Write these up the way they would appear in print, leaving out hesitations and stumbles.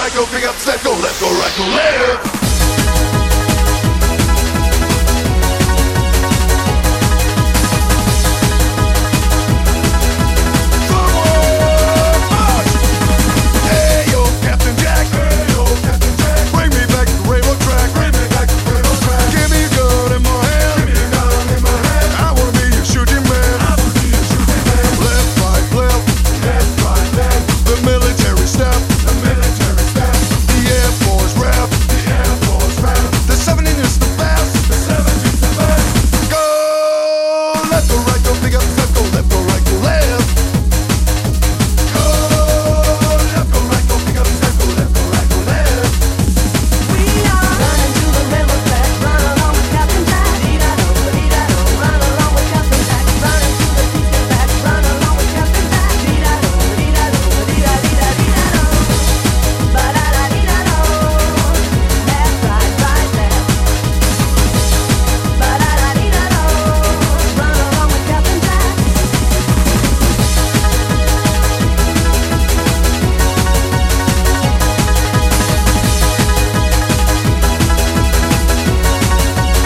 right, go, pick up, step, go left, go right, go left.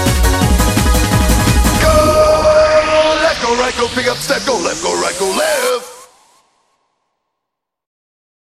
Right, go pick up, step, go left, go right, go left.